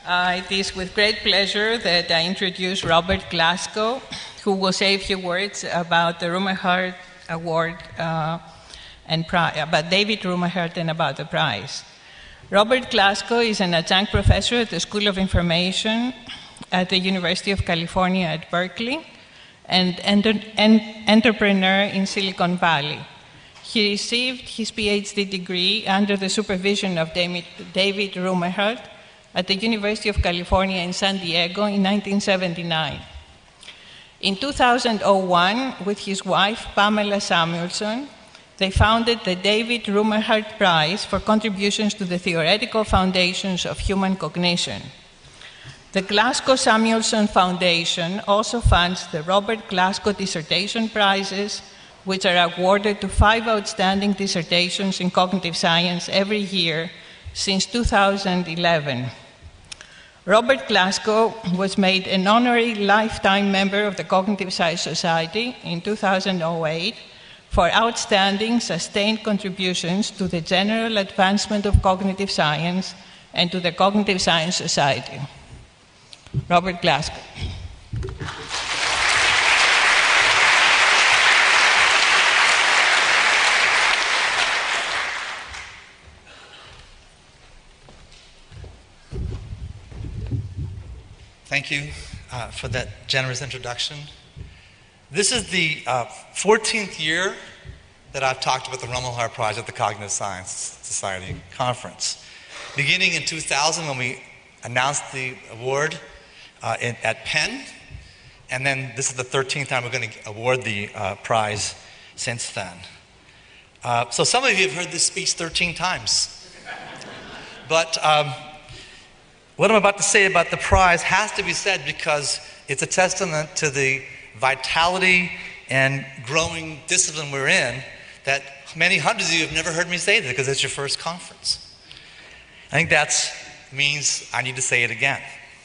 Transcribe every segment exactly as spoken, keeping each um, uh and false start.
Uh, it is with great pleasure that I introduce Robert Glasgow, who will say a few words about the Rumelhart Award uh, and pri- about David Rumelhart and about the prize. Robert Glasgow is an adjunct professor at the School of Information at the University of California at Berkeley and enter- en- entrepreneur in Silicon Valley. He received his PhD degree under the supervision of David Rumelhart at the University of California in San Diego in nineteen seventy-nine. In two thousand one, with his wife Pamela Samuelson, they founded the David Rumelhart Prize for contributions to the theoretical foundations of human cognition. The Glasgow Samuelson Foundation also funds the Robert Glasgow Dissertation Prizes, which are awarded to five outstanding dissertations in cognitive science every year since two thousand eleven. Robert Glasgow was made an honorary lifetime member of the Cognitive Science Society in two thousand eight for outstanding, sustained contributions to the general advancement of cognitive science and to the Cognitive Science Society. Robert Glasgow. Thank you uh, for that generous introduction. This is the uh, fourteenth year that I've talked about the Rumelhart Prize at the Cognitive Science Society Conference. Beginning in two thousand, when we announced the award uh, in, at Penn, and then this is the thirteenth time we're going to award the uh, prize since then. Uh, so some of you have heard this speech thirteen times. But um, what I'm about to say about the prize has to be said because it's a testament to the vitality and growing discipline we're in that many hundreds of you have never heard me say that because it's your first conference. I think that means I need to say it again.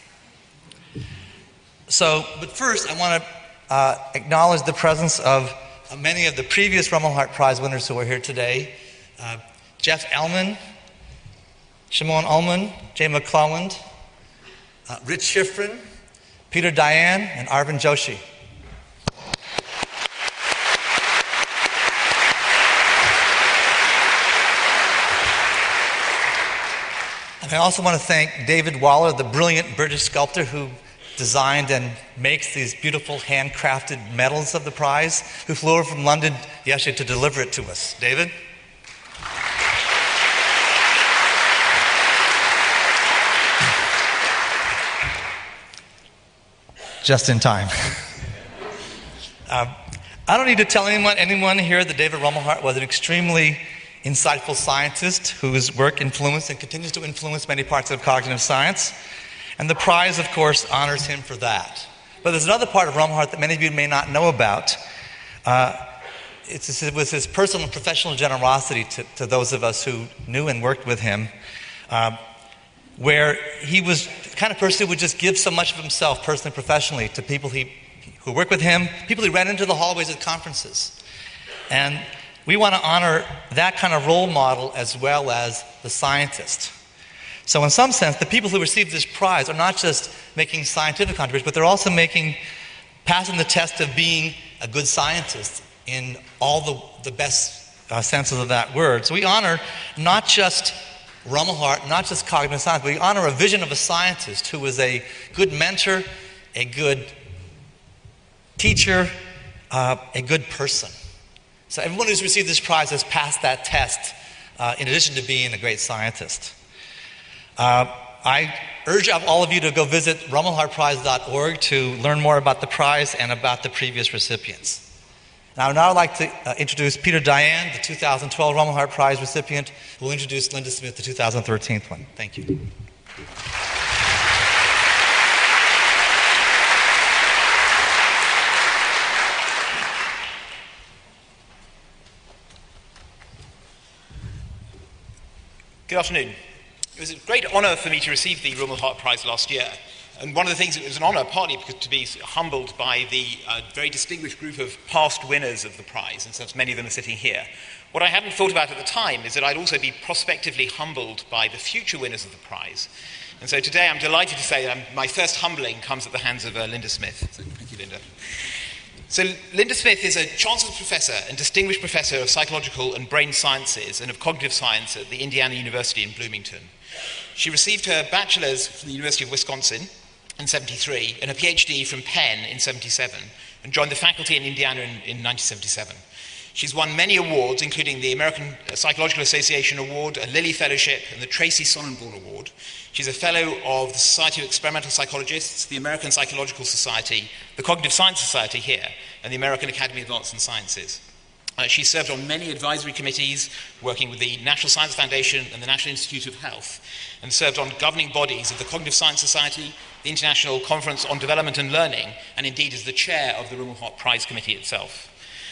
So, but first I want to uh, acknowledge the presence of uh, many of the previous Rumelhart Prize winners who are here today. Uh, Jeff Elman, Shimon Ullman, Jay McClelland, uh, Rich Schifrin, Peter Dayan, and Arvind Joshi. And I also want to thank David Waller, the brilliant British sculptor who designed and makes these beautiful handcrafted medals of the prize, who flew over from London yesterday to deliver it to us. David? Just in time. um, I don't need to tell anyone, anyone here that David Rumelhart was an extremely insightful scientist whose work influenced and continues to influence many parts of cognitive science. And the prize, of course, honors him for that. But there's another part of Rumelhart that many of you may not know about. Uh, it's, it was his personal and professional generosity to, to those of us who knew and worked with him, uh, where he was the kind of person who would just give so much of himself, personally and professionally, to people he, who worked with him, people he ran into the hallways at conferences. And we want to honor that kind of role model as well as the scientist. So in some sense, the people who receive this prize are not just making scientific contributions, but they're also making, passing the test of being a good scientist in all the, the best uh, senses of that word. So we honor not just Rumelhart, not just cognitive science, but we honor a vision of a scientist who was a good mentor, a good teacher, uh, a good person. So everyone who's received this prize has passed that test uh, in addition to being a great scientist. Uh, I urge all of you to go visit rumelhart prize dot org to learn more about the prize and about the previous recipients. Now, now I'd like to uh, introduce Peter Dayan, the two thousand twelve Rumelhart Prize recipient, who will introduce Linda Smith, the two thousand thirteen one. Thank you. Good afternoon. It was a great honor for me to receive the Rumelhart Prize last year. And one of the things, it was an honor partly because to be humbled by the uh, very distinguished group of past winners of the prize, and since many of them are sitting here. What I hadn't thought about at the time is that I'd also be prospectively humbled by the future winners of the prize. And so today I'm delighted to say that I'm, my first humbling comes at the hands of uh, Linda Smith. So thank you, Linda. So Linda Smith is a Chancellor's Professor and Distinguished Professor of Psychological and Brain Sciences and of Cognitive Science at the Indiana University in Bloomington. She received her bachelor's from the University of Wisconsin in seventy-three and her PhD from Penn in seventy-seven and joined the faculty in Indiana in, in nineteen seventy-seven. She's won many awards, including the American Psychological Association Award, a Lilly Fellowship, and the Tracy Sonnenborn Award. She's a fellow of the Society of Experimental Psychologists, the American Psychological Society, the Cognitive Science Society here, and the American Academy of Arts and Sciences. Uh, she served on many advisory committees, working with the National Science Foundation and the National Institute of Health, and served on governing bodies of the Cognitive Science Society, the International Conference on Development and Learning, and indeed as the chair of the Rumelhart Prize Committee itself.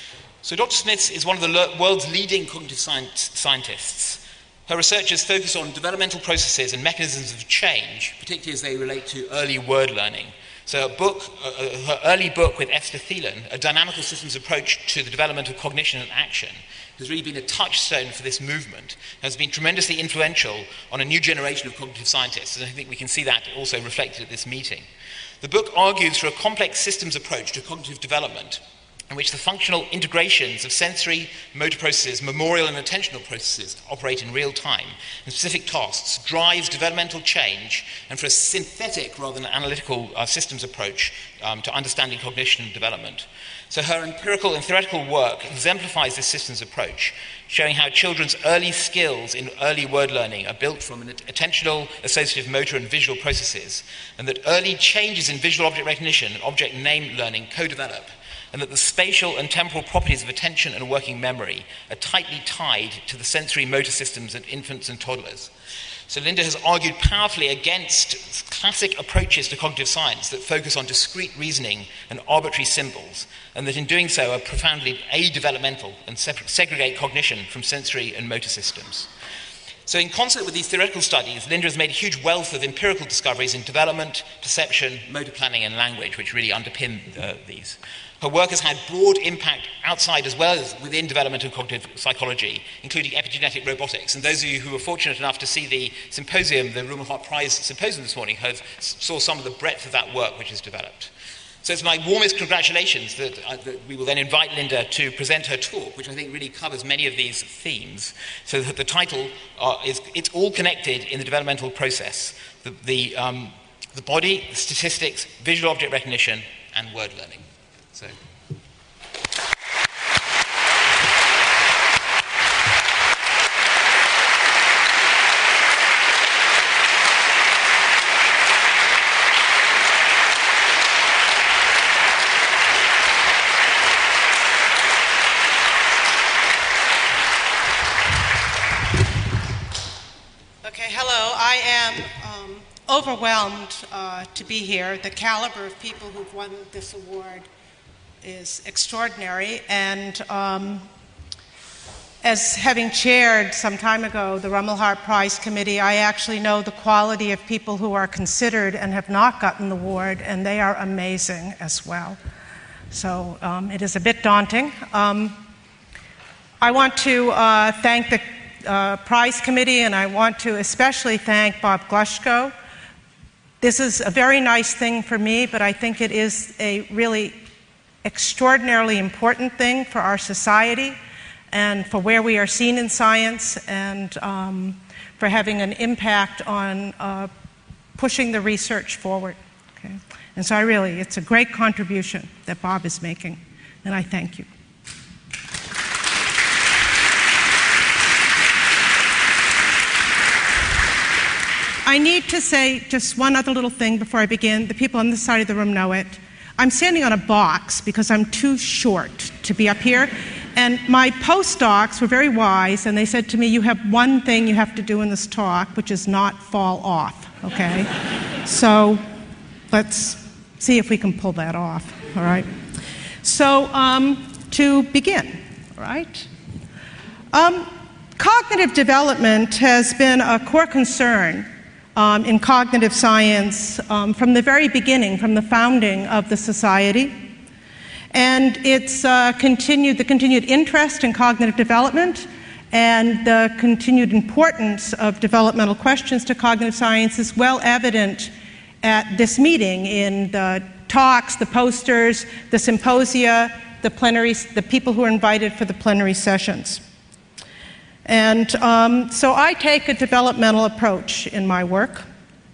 So Doctor Smith is one of the le- world's leading cognitive science- scientists. Her researches focus on developmental processes and mechanisms of change, particularly as they relate to early word learning. So her book, uh, her early book with Esther Thielen, A Dynamical Systems Approach to the Development of Cognition and Action, has really been a touchstone for this movement, has been tremendously influential on a new generation of cognitive scientists, and I think we can see that also reflected at this meeting. The book argues for a complex systems approach to cognitive development, in which the functional integrations of sensory, motor processes, memorial and attentional processes operate in real time, and specific tasks drives developmental change, and for a synthetic rather than analytical uh, systems approach um, to understanding cognition and development. So her empirical and theoretical work exemplifies this systems approach, showing how children's early skills in early word learning are built from attentional, associative, motor and visual processes, and that early changes in visual object recognition and object name learning co-develop, and that the spatial and temporal properties of attention and working memory are tightly tied to the sensory motor systems of infants and toddlers. So Linda has argued powerfully against classic approaches to cognitive science that focus on discrete reasoning and arbitrary symbols, and that in doing so are profoundly a-developmental and segregate cognition from sensory and motor systems. So in concert with these theoretical studies, Linda has made a huge wealth of empirical discoveries in development, perception, motor planning and language, which really underpin uh, these. Her work has had broad impact outside as well as within development of cognitive psychology, including epigenetic robotics. And those of you who were fortunate enough to see the symposium, the Rumelhart Prize Symposium this morning, has, saw some of the breadth of that work which is developed. So it's my warmest congratulations that, uh, that we will then invite Linda to present her talk, which I think really covers many of these themes. So that the title uh, is, it's all connected in the developmental process. The, the, um, the body, the statistics, visual object recognition, and word learning. So. Okay, hello. I am um, overwhelmed uh, to be here. The caliber of people who've won this award is extraordinary, and um, as having chaired some time ago the Rumelhart Prize Committee, I actually know the quality of people who are considered and have not gotten the award, and they are amazing as well. So um, it is a bit daunting. Um, I want to uh, thank the uh, Prize Committee, and I want to especially thank Bob Glushko. This is a very nice thing for me, but I think it is a really extraordinarily important thing for our society and for where we are seen in science, and um, for having an impact on uh, pushing the research forward. Okay? And so I really, it's a great contribution that Bob is making, and I thank you. I need to say just one other little thing before I begin. The people on this side of the room know it. I'm standing on a box because I'm too short to be up here. And my postdocs were very wise, and they said to me, you have one thing you have to do in this talk, which is not fall off, okay? So let's see if we can pull that off, all right? So um, to begin, all right? Um, cognitive development has been a core concern Um, in cognitive science um, from the very beginning, from the founding of the society. And it's uh, continued, the continued interest in cognitive development And the continued importance of developmental questions to cognitive science is well evident at this meeting in the talks, the posters, the symposia, the plenary, the people who are invited for the plenary sessions. And um, so I take a developmental approach in my work.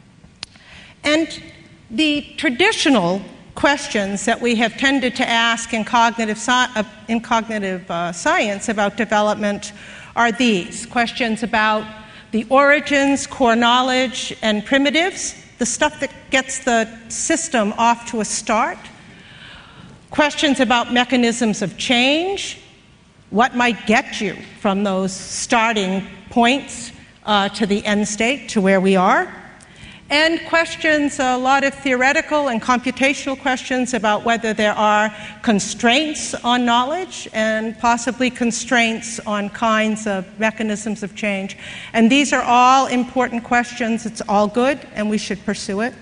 And the traditional questions that we have tended to ask in cognitive, sci- uh, in cognitive uh, science about development are these. Questions about the origins, core knowledge, and primitives, the stuff that gets the system off to a start. Questions about mechanisms of change, what might get you from those starting points uh, to the end state, to where we are. And questions, a lot of theoretical and computational questions about whether there are constraints on knowledge and possibly constraints on kinds of mechanisms of change. And these are all important questions. It's all good, and we should pursue it.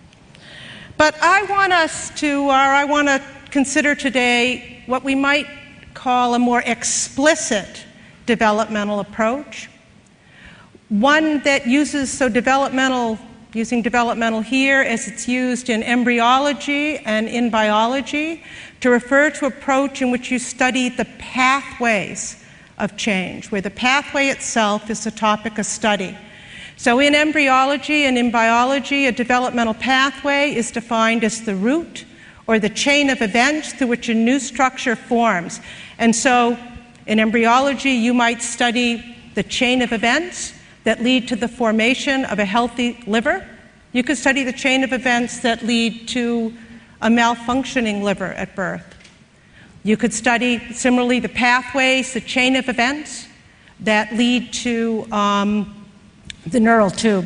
But I want us to, or I want to consider today what we might call a more explicit developmental approach. One that uses, so developmental using developmental here as it's used in embryology and in biology, to refer to an approach in which you study the pathways of change, where the pathway itself is the topic of study. So in embryology and in biology, a developmental pathway is defined as the root or the chain of events through which a new structure forms. And so in embryology, you might study the chain of events that lead to the formation of a healthy liver. You could study the chain of events that lead to a malfunctioning liver at birth. You could study, similarly, the pathways, the chain of events that lead to um, the neural tube.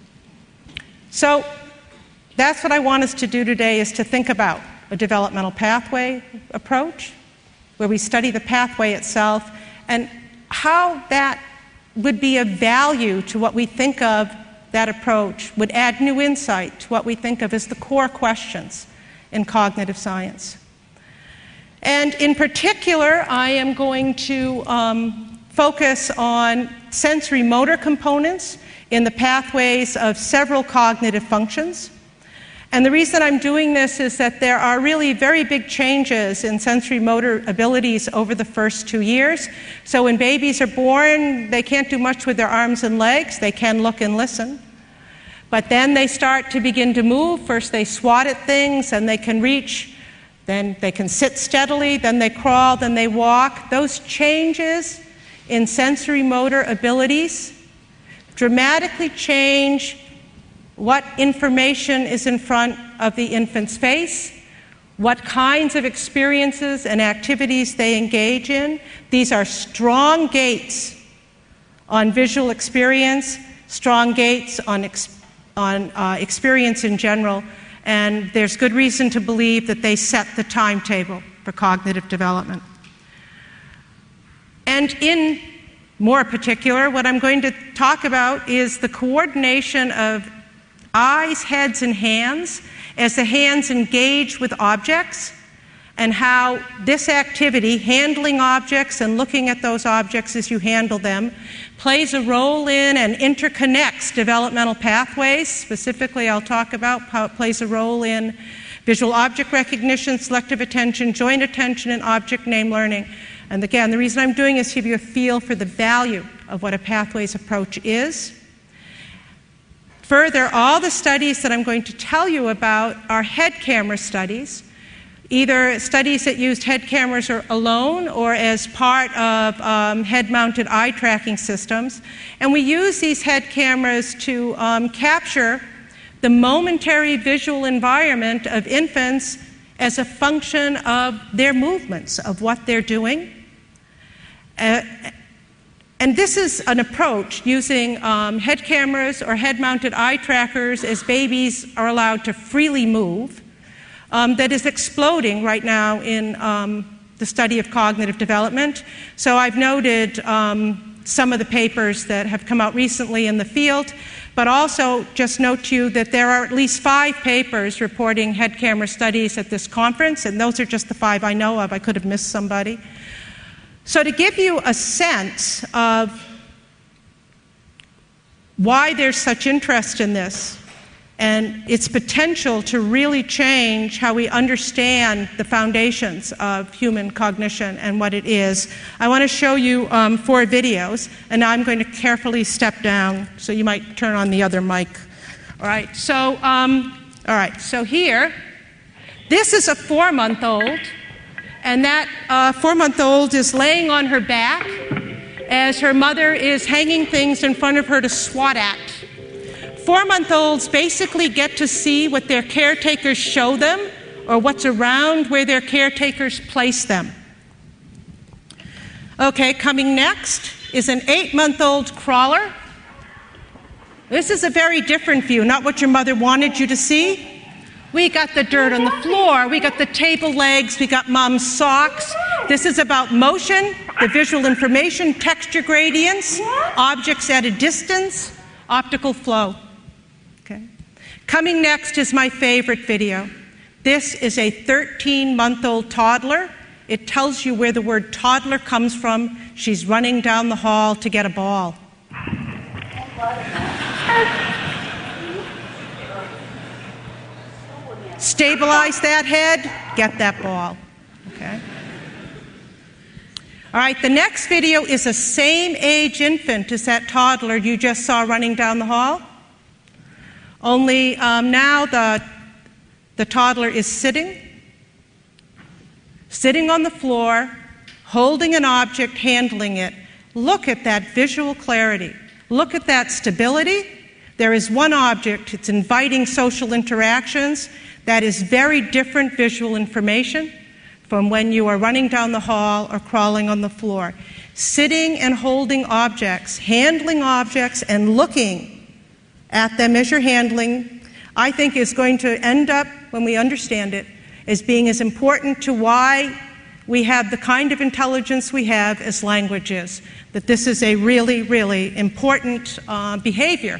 So that's what I want us to do today, is to think about a developmental pathway approach, where we study the pathway itself and how that would be of value to what we think of, that approach would add new insight to what we think of as the core questions in cognitive science. And in particular, I am going to um, focus on sensory motor components in the pathways of several cognitive functions. And the reason I'm doing this is that there are really very big changes in sensory motor abilities over the first two years. So when babies are born, they can't do much with their arms and legs. They can look and listen. But then they start to begin to move. First they swat at things, and they can reach. Then they can sit steadily. Then they crawl. Then they walk. Those changes in sensory motor abilities dramatically change what information is in front of the infant's face, what kinds of experiences and activities they engage in. These are strong gates on visual experience, strong gates on, ex- on uh, experience in general, and there's good reason to believe that they set the timetable for cognitive development. And in more particular, what I'm going to talk about is the coordination of eyes, heads, and hands as the hands engage with objects, and how this activity, handling objects and looking at those objects as you handle them, plays a role in and interconnects developmental pathways. Specifically, I'll talk about how it plays a role in visual object recognition, selective attention, joint attention, and object name learning. And again, the reason I'm doing is to give you a feel for the value of what a pathways approach is. Further, all the studies that I'm going to tell you about are head camera studies, either studies that used head cameras or alone or as part of um, head-mounted eye tracking systems. And we use these head cameras to um, capture the momentary visual environment of infants as a function of their movements, of what they're doing. Uh, And this is an approach using um, head cameras or head-mounted eye trackers as babies are allowed to freely move um, that is exploding right now in um, the study of cognitive development. So I've noted um, some of the papers that have come out recently in the field, but also just note to you that there are at least five papers reporting head camera studies at this conference, and those are just the five I know of. I could have missed somebody. So to give you a sense of why there's such interest in this and its potential to really change how we understand the foundations of human cognition and what it is, I want to show you um, four videos, and now I'm going to carefully step down, so you might turn on the other mic. All right, so, um, all right, so here, this is a four-month-old, and that uh, four-month-old is laying on her back as her mother is hanging things in front of her to swat at. Four-month-olds basically get to see what their caretakers show them or what's around where their caretakers place them. Okay, coming next is an eight-month-old crawler. This is a very different view, not what your mother wanted you to see. We got the dirt on the floor, we got the table legs, we got mom's socks. This is about motion, the visual information, texture gradients, objects at a distance, optical flow. Okay. Coming next is my favorite video. This is a thirteen-month-old toddler. It tells you where the word toddler comes from. She's running down the hall to get a ball. Stabilize that head, get that ball. Okay. All right, the next video is a same-age infant as that toddler you just saw running down the hall. Only um, now the, the toddler is sitting, sitting on the floor, holding an object, handling it. Look at that visual clarity. Look at that stability. There is one object. It's inviting social interactions. That is very different visual information from when you are running down the hall or crawling on the floor. Sitting and holding objects, handling objects, and looking at them as you're handling, I think is going to end up, when we understand it, as being as important to why we have the kind of intelligence we have as language is. That this is a really, really important uh, behavior.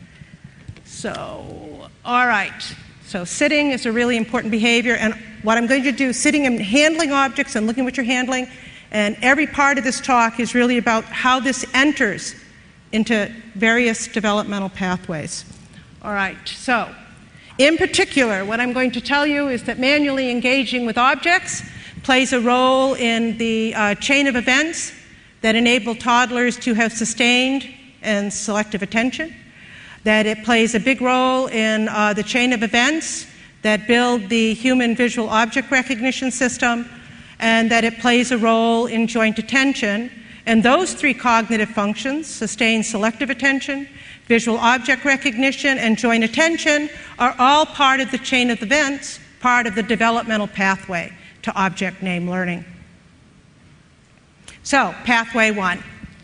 So, all right. So sitting is a really important behavior, and what I'm going to do, sitting and handling objects and looking at what you're handling, and every part of this talk is really about how this enters into various developmental pathways. All right, so in particular, what I'm going to tell you is that manually engaging with objects plays a role in the uh, chain of events that enable toddlers to have sustained and selective attention, that it plays a big role in uh, the chain of events that build the human visual object recognition system, and that it plays a role in joint attention. And those three cognitive functions, sustained selective attention, visual object recognition, and joint attention, are all part of the chain of events, part of the developmental pathway to object name learning. So, pathway one.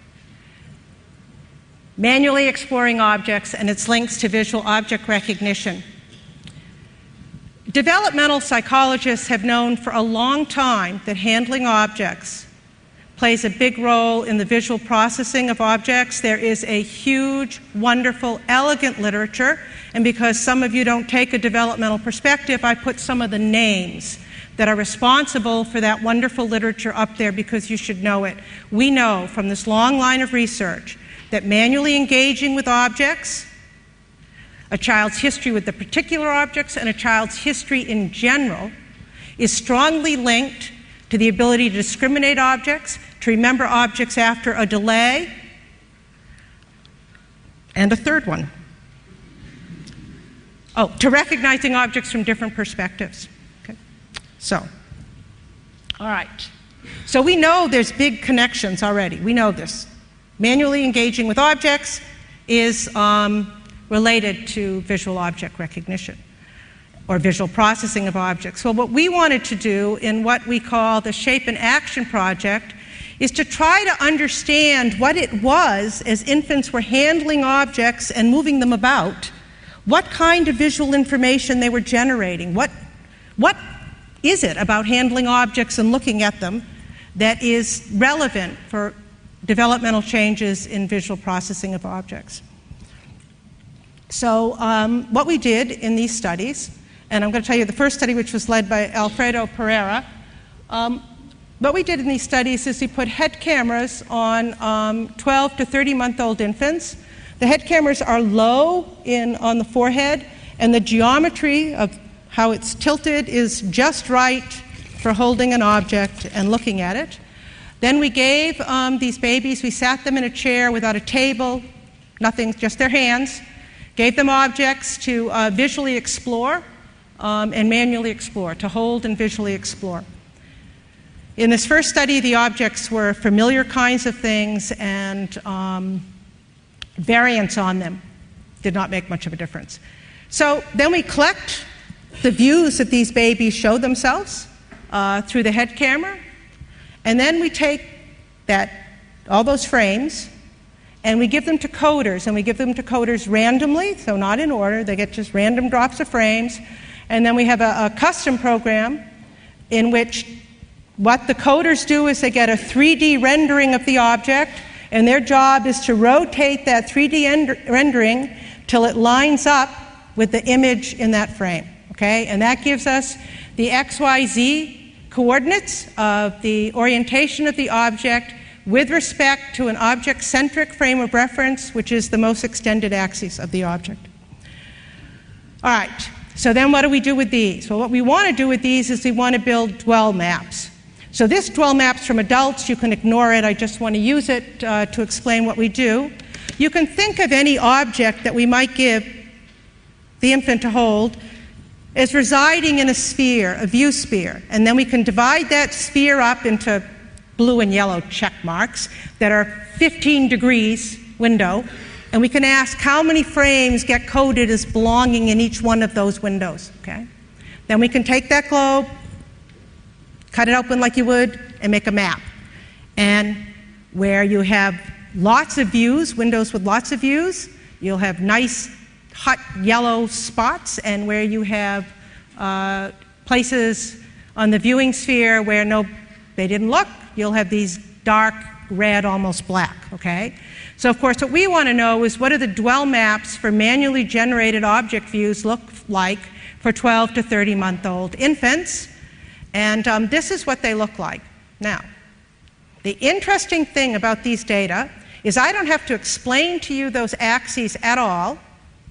Manually exploring objects and its links to visual object recognition. Developmental psychologists have known for a long time that handling objects plays a big role in the visual processing of objects. There is a huge, wonderful, elegant literature, and because some of you don't take a developmental perspective, I put some of the names that are responsible for that wonderful literature up there because you should know it. We know from this long line of research that manually engaging with objects, a child's history with the particular objects, and a child's history in general is strongly linked to the ability to discriminate objects, to remember objects after a delay, and a third one. Oh, to recognizing objects from different perspectives. Okay. So, all right. So we know there's big connections already. We know this. Manually engaging with objects is um, related to visual object recognition or visual processing of objects. So what we wanted to do in what we call the Shape and Action Project is to try to understand what it was as infants were handling objects and moving them about, what kind of visual information they were generating, what, what is it about handling objects and looking at them that is relevant for developmental changes in visual processing of objects. So um, what we did in these studies, and I'm going to tell you the first study, which was led by Alfredo Pereira, um, what we did in these studies is we put head cameras on um, twelve to thirty-month-old infants. The head cameras are low in, on the forehead, and the geometry of how it's tilted is just right for holding an object and looking at it. Then we gave um, these babies, we sat them in a chair without a table, nothing, just their hands, gave them objects to uh, visually explore um, and manually explore, to hold and visually explore. In this first study, the objects were familiar kinds of things, and um, variance on them did not make much of a difference. So then we collect the views that these babies show themselves uh, through the head camera, and then we take that, all those frames, and we give them to coders, and we give them to coders randomly, so not in order. They get just random drops of frames, and then we have a, a custom program in which what the coders do is they get a three D rendering of the object, and their job is to rotate that three D end- rendering till it lines up with the image in that frame, okay? And that gives us the X Y Z coordinates of the orientation of the object with respect to an object-centric frame of reference, which is the most extended axis of the object. All right, so then what do we do with these? Well, what we want to do with these is we want to build dwell maps. So this dwell maps from adults, you can ignore it, I just want to use it uh, to explain what we do. You can think of any object that we might give the infant to hold as residing in a sphere, a view sphere, and then we can divide that sphere up into blue and yellow check marks that are fifteen degrees window, and we can ask how many frames get coded as belonging in each one of those windows, okay? Then we can take that globe, cut it open like you would, and make a map. And where you have lots of views, windows with lots of views, you'll have nice hot yellow spots, and where you have uh, places on the viewing sphere where no, they didn't look, you'll have these dark red, almost black, okay? So of course what we want to know is what do the dwell maps for manually generated object views look like for twelve to thirty month old infants, and um, this is what they look like. Now, the interesting thing about these data is I don't have to explain to you those axes at all,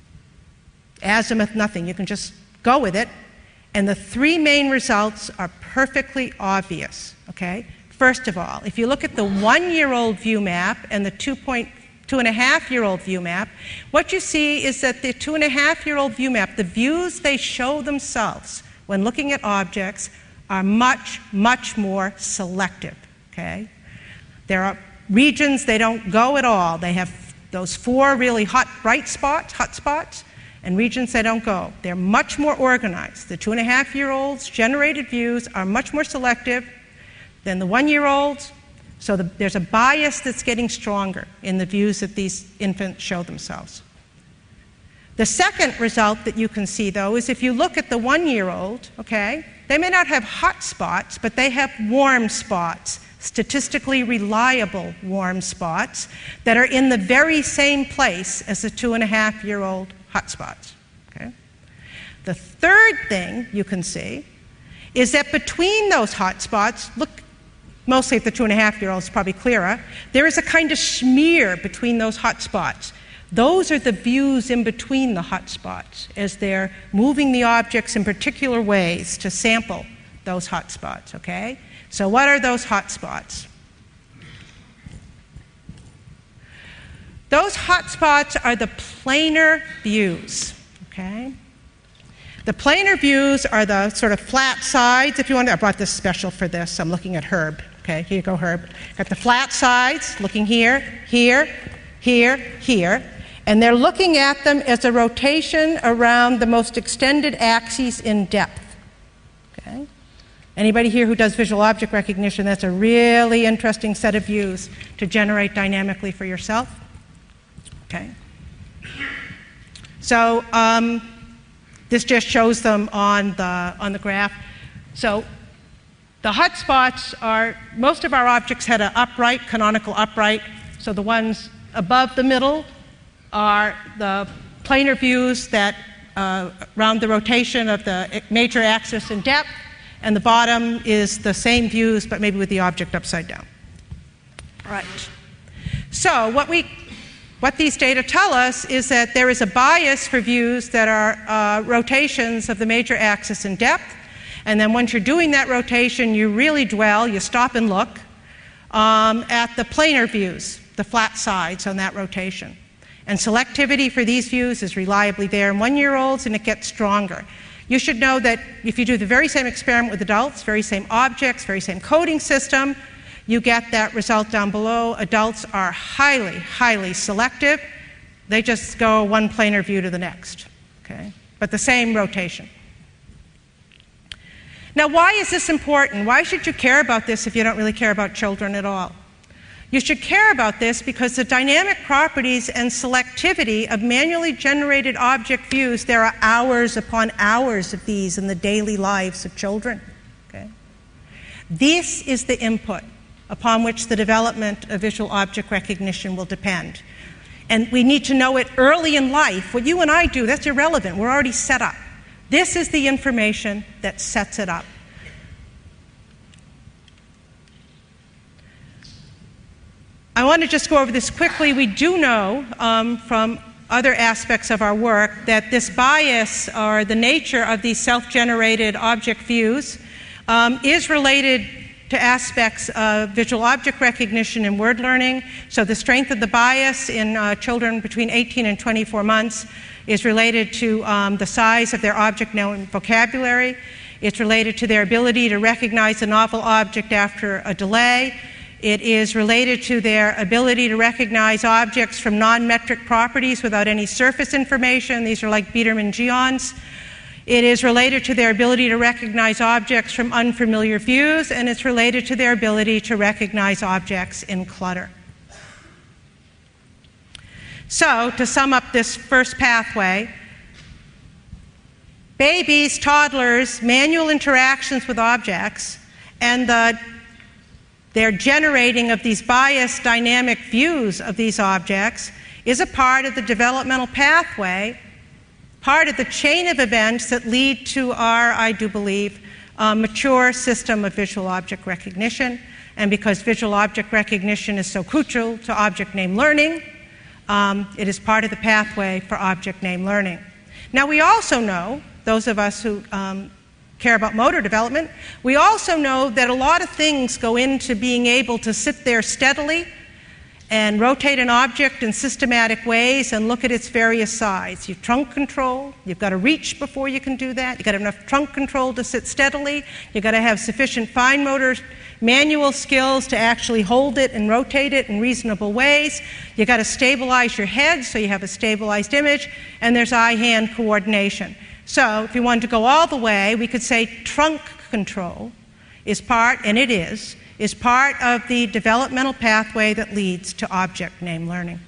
azimuth, nothing, you can just go with it, and the three main results are perfectly obvious, okay? First of all, if you look at the one-year-old view map and the two point two and a half year old view map, what you see is that the two and a half year old view map, the views they show themselves when looking at objects are much, much more selective, okay? There are regions they don't go at all. They have those four really hot, bright spots, hot spots, and regions they don't go. They're much more organized. The two and a half year olds' generated views are much more selective than the one-year-olds, so the, there's a bias that's getting stronger in the views that these infants show themselves. The second result that you can see, though, is if you look at the one-year-old, okay, they may not have hot spots, but they have warm spots, statistically reliable warm spots that are in the very same place as the two-and-a-half-year-old hot spots, okay? The third thing you can see is that between those hot spots, look, mostly at the two-and-a-half-year-olds, it's probably clearer, there is a kind of smear between those hot spots. Those are the views in between the hot spots as they're moving the objects in particular ways to sample those hot spots, okay? So what are those hot spots? Those hot spots are the planar views, okay? The planar views are the sort of flat sides. If you want to, I brought this special for this. I'm looking at Herb. Okay, here you go, Herb. Got the flat sides, looking here, here, here, here. And they're looking at them as a rotation around the most extended axes in depth. Okay? Anybody here who does visual object recognition, that's a really interesting set of views to generate dynamically for yourself. Okay? So um, this just shows them on the, on the graph. So the hot spots are, most of our objects had an upright, canonical upright. So the ones above the middle are the planar views that uh, around the rotation of the major axis in depth. and the bottom is the same views, but maybe with the object upside down. Right. So what we, what these data tell us is that there is a bias for views that are uh, rotations of the major axis in depth, and then once you're doing that rotation, you really dwell, you stop and look um, at the planar views, the flat sides on that rotation. And selectivity for these views is reliably there in one-year-olds, and it gets stronger. You should know that if you do the very same experiment with adults, very same objects, very same coding system, you get that result down below. Adults are highly, highly selective. They just go one planar view to the next, okay? But the same rotation. Now, why is this important? Why should you care about this if you don't really care about children at all? You should care about this because the dynamic properties and selectivity of manually generated object views, there are hours upon hours of these in the daily lives of children. Okay? This is the input upon which the development of visual object recognition will depend. And we need to know it early in life. What you and I do, that's irrelevant. We're already set up. This is the information that sets it up. I want to just go over this quickly. We do know um, from other aspects of our work that this bias, or the nature of these self-generated object views, um, is related to aspects of visual object recognition and word learning. So the strength of the bias in uh, children between eighteen and twenty-four months is related to um, the size of their object known vocabulary. It's related to their ability to recognize a novel object after a delay. It is related to their ability to recognize objects from non-metric properties without any surface information. These are like Biedermann geons. It is related to their ability to recognize objects from unfamiliar views, and it's related to their ability to recognize objects in clutter. So, to sum up this first pathway, babies, toddlers, manual interactions with objects, and the their generating of these biased dynamic views of these objects is a part of the developmental pathway, part of the chain of events that lead to our, I do believe, uh, mature system of visual object recognition. And because visual object recognition is so crucial to object name learning, um, it is part of the pathway for object name learning. Now, we also know, those of us who um, care about motor development, we also know that a lot of things go into being able to sit there steadily and rotate an object in systematic ways and look at its various sides. You've trunk control, you've got to reach before you can do that, you've got to have enough trunk control to sit steadily, you've got to have sufficient fine motor manual skills to actually hold it and rotate it in reasonable ways, you've got to stabilize your head so you have a stabilized image, and there's eye-hand coordination. So if you wanted to go all the way, we could say trunk control is part, and it is, is part of the developmental pathway that leads to object name learning.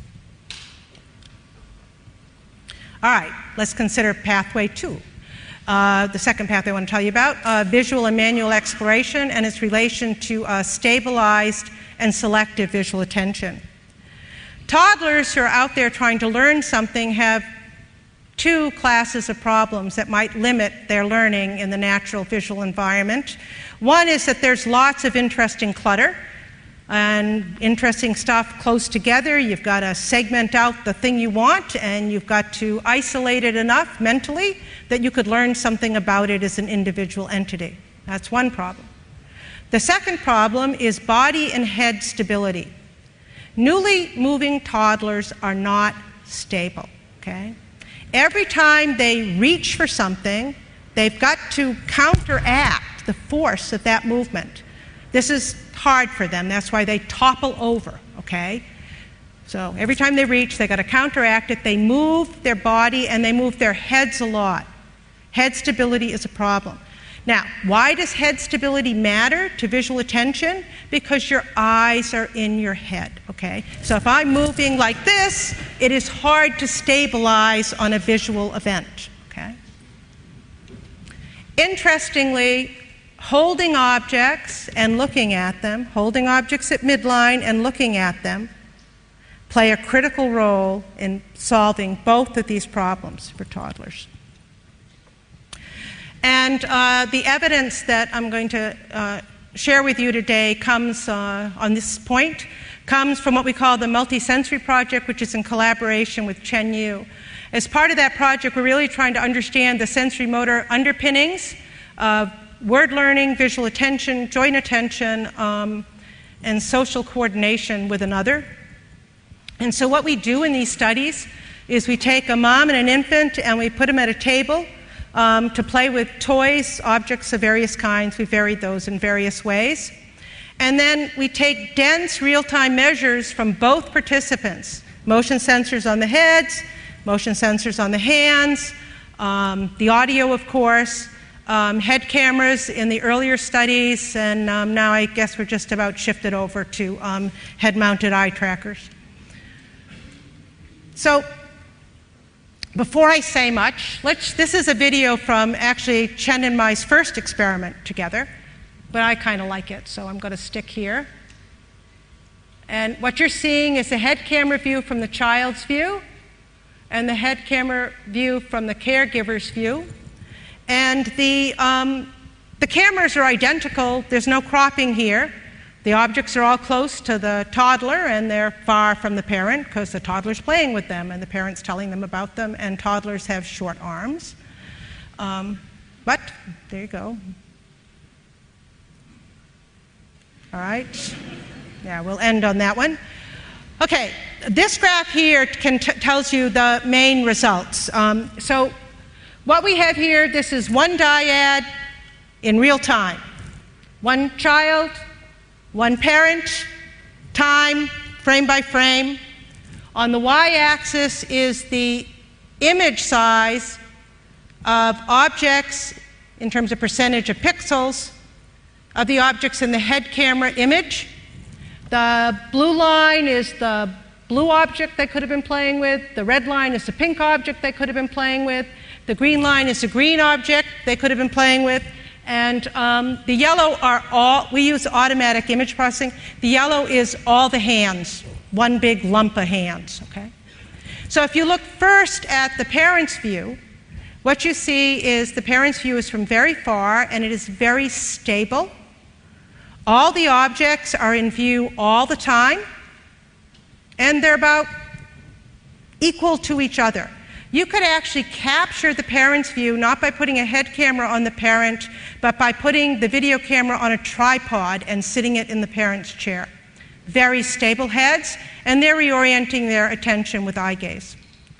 All right, let's consider pathway two. Uh, the second pathway I want to tell you about, uh, visual and manual exploration and its relation to uh, stabilized and selective visual attention. Toddlers who are out there trying to learn something have two classes of problems that might limit their learning in the natural visual environment. One is that there's lots of interesting clutter and interesting stuff close together. You've got to segment out the thing you want, and you've got to isolate it enough mentally that you could learn something about it as an individual entity. That's one problem. The second problem is body and head stability. Newly moving toddlers are not stable, okay? Every time they reach for something, they've got to counteract the force of that movement. This is hard for them. That's why they topple over, okay? So every time they reach, they've got to counteract it. They move their body and they move their heads a lot. Head stability is a problem. Now, why does head stability matter to visual attention? Because your eyes are in your head, okay? So if I'm moving like this, it is hard to stabilize on a visual event, okay? Interestingly, holding objects and looking at them, holding objects at midline and looking at them, play a critical role in solving both of these problems for toddlers. And And uh, the evidence that I'm going to uh, share with you today comes uh, on this point, comes from what we call the Multisensory Project, which is in collaboration with Chen Yu. As part of that project, we're really trying to understand the sensory motor underpinnings of word learning, visual attention, joint attention, um, and social coordination with another. And so what we do in these studies is we take a mom and an infant and we put them at a table um, to play with toys, objects of various kinds. We varied those in various ways. And then we take dense real-time measures from both participants, motion sensors on the heads, motion sensors on the hands, um, the audio, of course, um, head cameras in the earlier studies, and um, now I guess we're just about shifted over to um, head-mounted eye trackers. So before I say much, let's, this is a video from actually Chen and my's first experiment together, but I kind of like it, so I'm going to stick here. And what you're seeing is a head camera view from the child's view and the head camera view from the caregiver's view. And the, um, the cameras are identical. There's no cropping here. The objects are all close to the toddler, and they're far from the parent because the toddler's playing with them and the parent's telling them about them, and toddlers have short arms. Um, but there you go. All right. Yeah, we'll end on that one. Okay, this graph here can t- tells you the main results. Um, so what we have here, this is one dyad in real time. One child, one parent, time, frame by frame. On the y-axis is the image size of objects in terms of percentage of pixels of the objects in the head camera image. The blue line is the blue object they could have been playing with. The red line is the pink object they could have been playing with. The green line is the green object they could have been playing with. And um, the yellow are all, we use automatic image processing. The yellow is all the hands, one big lump of hands, okay? So if you look first at the parent's view, what you see is the parent's view is from very far, and it is very stable. All the objects are in view all the time, and they're about equal to each other. You could actually capture the parent's view not by putting a head camera on the parent, but by putting the video camera on a tripod and sitting it in the parent's chair. Very stable heads, and they're reorienting their attention with eye gaze.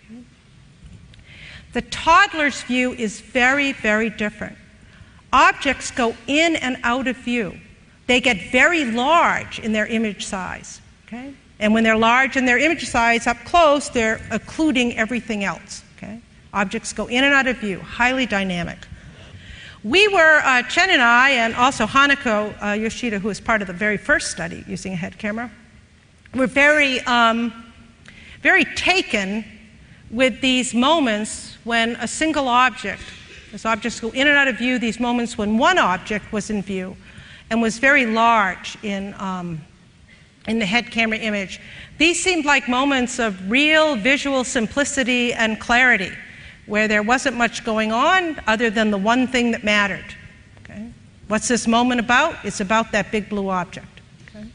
The toddler's view is very, very different. Objects go in and out of view. They get very large in their image size, okay? And when they're large in their image size up close, they're occluding everything else, okay? Objects go in and out of view, highly dynamic. We were, uh, Chen and I, and also Hanako uh, Yoshida, who was part of the very first study using a head camera, were very, um, very taken with these moments when a single object, as objects go in and out of view, these moments when one object was in view and was very large in, um, in the head camera image. These seemed like moments of real visual simplicity and clarity, where there wasn't much going on other than the one thing that mattered. Okay? What's this moment about? It's about that big blue object. Okay?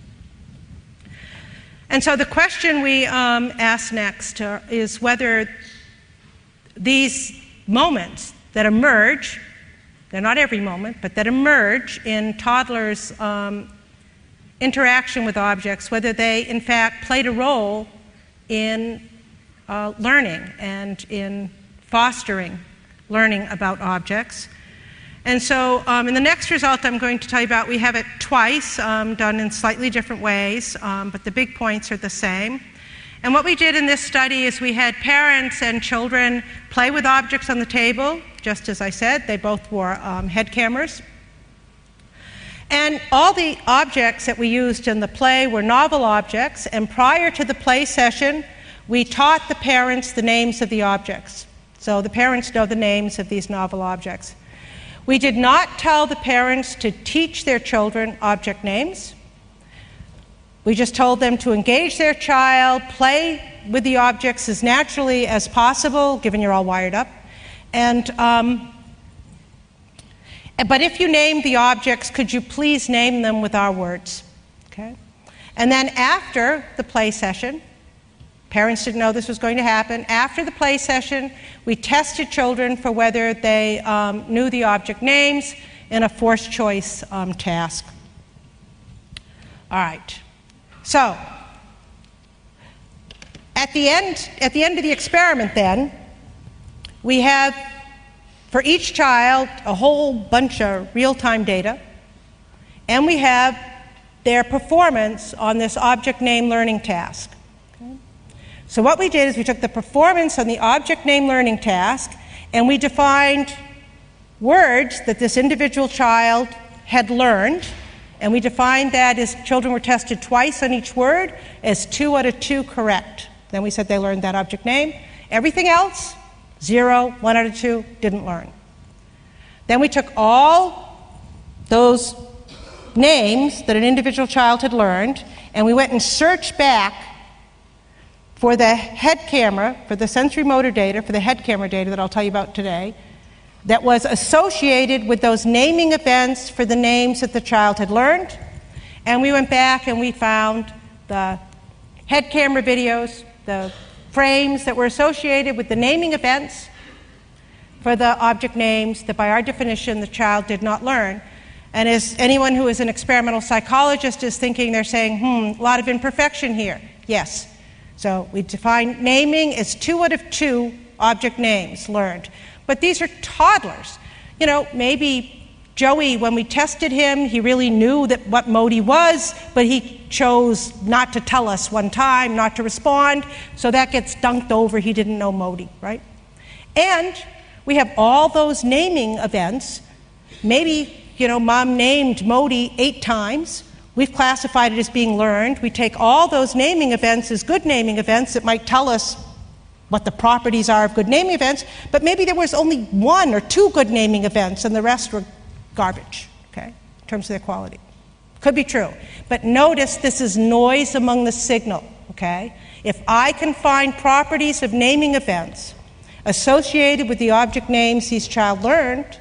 And so the question we um, ask next uh, is whether these moments that emerge, they're not every moment, but that emerge in toddlers' um, interaction with objects, whether they in fact played a role in uh, learning and in fostering learning about objects. And so um, in the next result I'm going to tell you about, we have it twice, um, done in slightly different ways, um, but the big points are the same. And what we did in this study is we had parents and children play with objects on the table. Just as I said, they both wore um, head cameras. And all the objects that we used in the play were novel objects, and prior to the play session, we taught the parents the names of the objects. So the parents know the names of these novel objects. We did not tell the parents to teach their children object names. We just told them to engage their child, play with the objects as naturally as possible, given you're all wired up, and um, But if you name the objects, could you please name them with our words? Okay? And then after the play session, parents didn't know this was going to happen. After the play session, we tested children for whether they um, knew the object names in a forced choice um, task. All right. So, at the end, at the end of the experiment then, we have for each child a whole bunch of real-time data, and we have their performance on this object name learning task. Okay? So what we did is we took the performance on the object name learning task, and we defined words that this individual child had learned, and we defined that as children were tested twice on each word as two out of two correct. Then we said they learned that object name. Everything else, zero, one out of two, didn't learn. Then we took all those names that an individual child had learned, and we went and searched back for the head camera, for the sensory motor data, for the head camera data that I'll tell you about today, that was associated with those naming events for the names that the child had learned. And we went back and we found the head camera videos, the frames that were associated with the naming events for the object names that by our definition the child did not learn. And as anyone who is an experimental psychologist is thinking, they're saying, hmm, a lot of imperfection here. Yes. So we define naming as two out of two object names learned. But these are toddlers. You know, maybe Joey, when we tested him, he really knew that what Modi was, but he chose not to tell us one time, not to respond, so that gets dunked over. He didn't know Modi, right? And we have all those naming events. Maybe, you know, mom named Modi eight times. We've classified it as being learned. We take all those naming events as good naming events that might tell us what the properties are of good naming events, but maybe there was only one or two good naming events and the rest were garbage, okay, in terms of their quality. Could be true. But notice this is noise among the signal, okay? If I can find properties of naming events associated with the object names these child learned,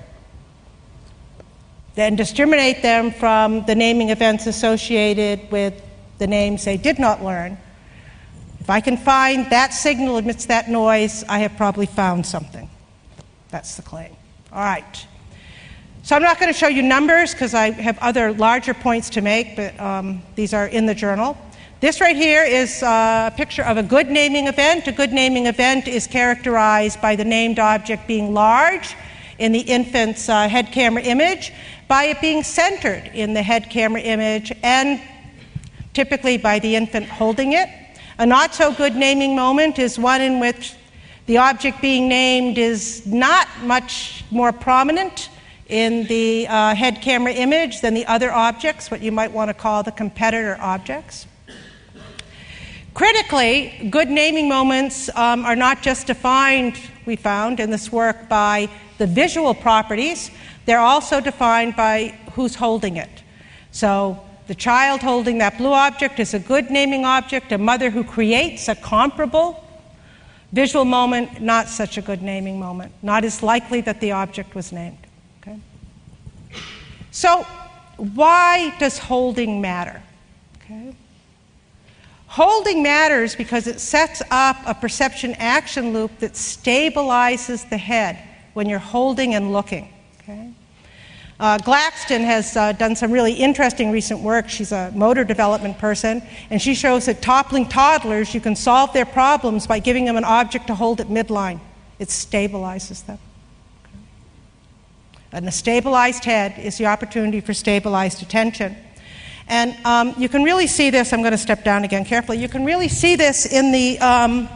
then discriminate them from the naming events associated with the names they did not learn, if I can find that signal amidst that noise, I have probably found something. That's the claim. All right. So I'm not going to show you numbers because I have other larger points to make, but um, these are in the journal. This right here is a picture of a good naming event. A good naming event is characterized by the named object being large in the infant's uh, head camera image, by it being centered in the head camera image, and typically by the infant holding it. A not-so-good naming moment is one in which the object being named is not much more prominent in the uh, head camera image than the other objects, what you might want to call the competitor objects. Critically, good naming moments um, are not just defined, we found in this work, by the visual properties. They're also defined by who's holding it. So the child holding that blue object is a good naming object. A mother who creates a comparable visual moment, not such a good naming moment. Not as likely that the object was named. Okay? So why does holding matter? Okay? Holding matters because it sets up a perception action loop that stabilizes the head when you're holding and looking. Okay? Uh, Glaxton has uh, done some really interesting recent work. She's a motor development person, and she shows that toppling toddlers, you can solve their problems by giving them an object to hold at midline. It stabilizes them. Okay. And a stabilized head is the opportunity for stabilized attention. And um, you can really see this. I'm going to step down again carefully. You can really see this in the um,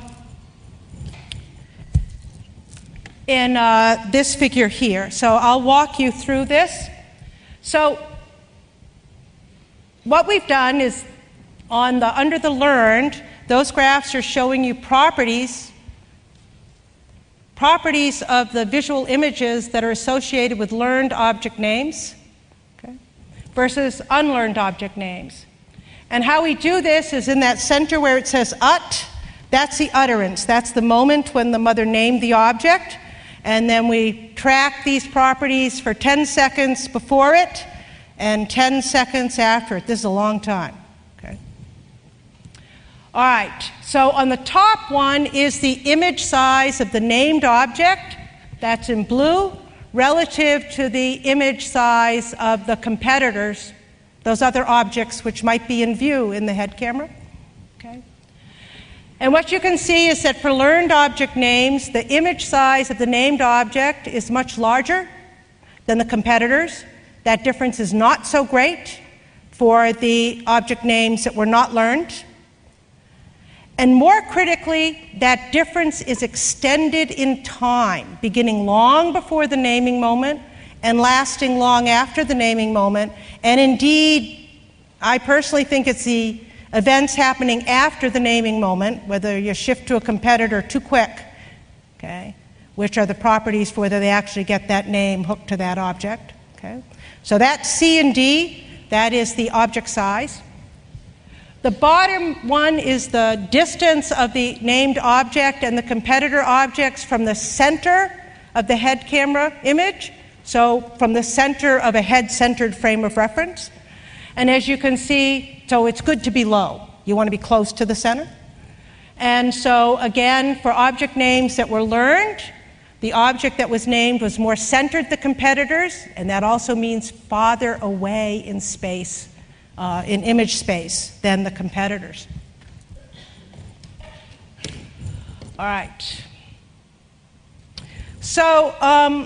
in uh, this figure here. So I'll walk you through this. So what we've done is on the under the learned, those graphs are showing you properties properties of the visual images that are associated with learned object names, okay, versus unlearned object names. And how we do this is in that center where it says ut, that's the utterance. That's the moment when the mother named the object. And then we track these properties for ten seconds before it and ten seconds after it. This is a long time. Okay. All right, so on the top one is the image size of the named object, that's in blue, relative to the image size of the competitors, those other objects which might be in view in the head camera. Okay. And what you can see is that for learned object names, the image size of the named object is much larger than the competitors. That difference is not so great for the object names that were not learned. And more critically, that difference is extended in time, beginning long before the naming moment and lasting long after the naming moment. And indeed, I personally think it's the events happening after the naming moment, whether you shift to a competitor too quick, okay, which are the properties for whether they actually get that name hooked to that object. Okay. So that's C and D, that is the object size. The bottom one is the distance of the named object and the competitor objects from the center of the head camera image, so from the center of a head-centered frame of reference. And as you can see, so it's good to be low. You want to be close to the center. And so again, for object names that were learned, the object that was named was more centered the competitors, and that also means farther away in space. Uh, in image space than the competitors. All right. So um,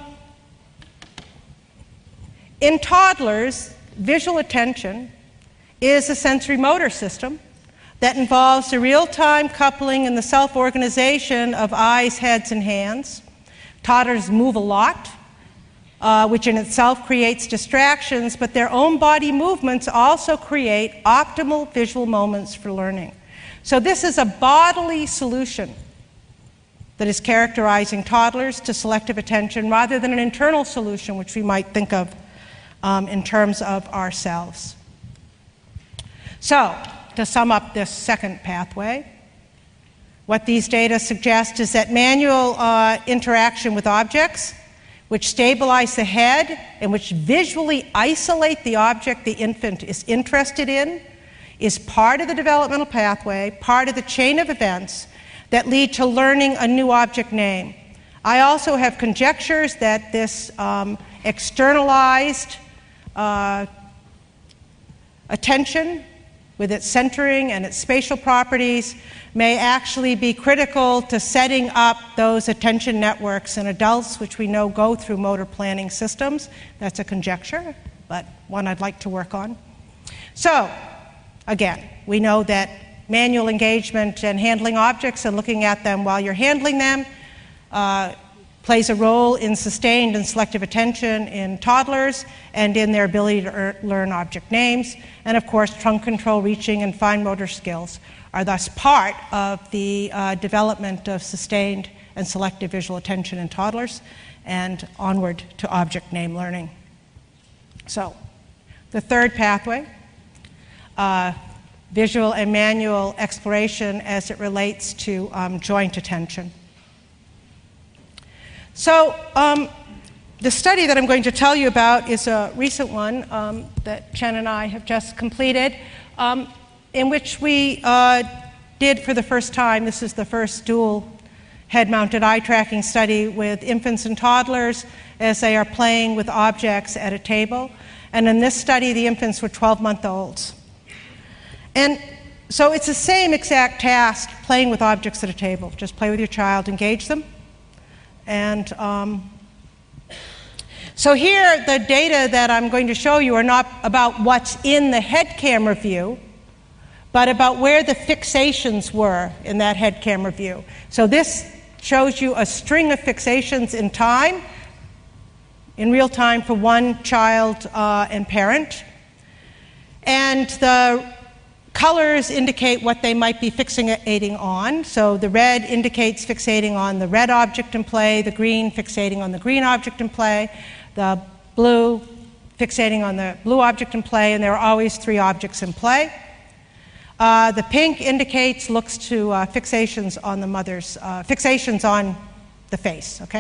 in toddlers, visual attention is a sensory motor system that involves the real-time coupling and the self-organization of eyes, heads, and hands. Toddlers move a lot. Uh, which in itself creates distractions, but their own body movements also create optimal visual moments for learning. So this is a bodily solution that is characterizing toddlers to selective attention rather than an internal solution, which we might think of um, in terms of ourselves. So, to sum up this second pathway, what these data suggest is that manual uh, interaction with objects which stabilize the head and which visually isolate the object the infant is interested in, is part of the developmental pathway, part of the chain of events that lead to learning a new object name. I also have conjectures that this um, externalized uh, attention with its centering and its spatial properties may actually be critical to setting up those attention networks in adults, which we know go through motor planning systems. That's a conjecture, but one I'd like to work on. So, again, we know that manual engagement and handling objects and looking at them while you're handling them uh, plays a role in sustained and selective attention in toddlers and in their ability to er- learn object names. And of course, trunk control, reaching, and fine motor skills are thus part of the uh, development of sustained and selective visual attention in toddlers and onward to object name learning. So, the third pathway, uh, visual and manual exploration as it relates to um, joint attention. So, um, the study that I'm going to tell you about is a recent one um, that Chen and I have just completed, um, in which we uh, did for the first time, this is the first dual head-mounted eye tracking study with infants and toddlers as they are playing with objects at a table. And in this study, the infants were twelve-month-olds. And so it's the same exact task, playing with objects at a table. Just play with your child, engage them. And um, so here, the data that I'm going to show you are not about what's in the head camera view, but about where the fixations were in that head camera view. So this shows you a string of fixations in time, in real time for one child uh, and parent. And the colors indicate what they might be fixating on. So the red indicates fixating on the red object in play, the green fixating on the green object in play, the blue fixating on the blue object in play, and there are always three objects in play. Uh, the pink indicates, looks to uh, fixations on the mother's, uh, fixations on the face, okay?